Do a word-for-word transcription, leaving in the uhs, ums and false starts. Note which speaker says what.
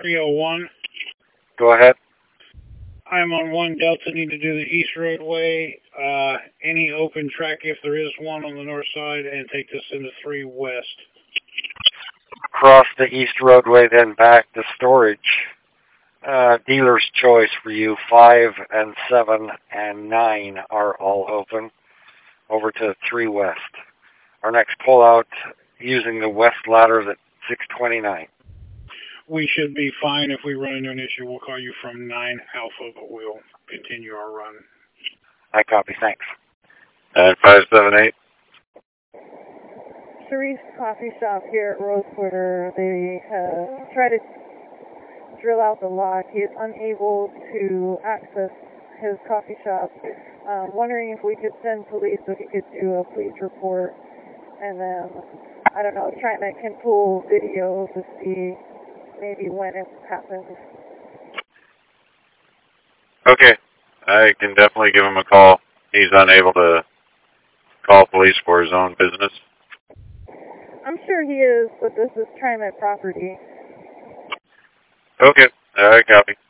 Speaker 1: three oh one.
Speaker 2: Go ahead.
Speaker 1: I'm on one Delta, need to do the east roadway, uh, any open track if there is one on the north side, and take this into three west.
Speaker 2: Cross the east roadway, then back to storage. Uh, dealer's choice for you, five and seven and nine are all open. Over to three west. Our next pullout using the west ladder is at six twenty-nine.
Speaker 1: We should be fine. If we run into an issue, we'll call you from nine Alpha, but we'll continue our run.
Speaker 2: I copy, thanks.
Speaker 3: And five seven eight.
Speaker 4: Sharice Coffee Shop here at Rosewater. They uh, try to drill out the lock. He is unable to access his coffee shop. Um, wondering if we could send police so he could do a police report. And then, I don't know, trying to can pull video to see maybe when it happens.
Speaker 3: Okay. I can definitely give him a call. He's unable to call police for his own business.
Speaker 4: I'm sure he is, but this is TriMet property.
Speaker 3: Okay. I copy.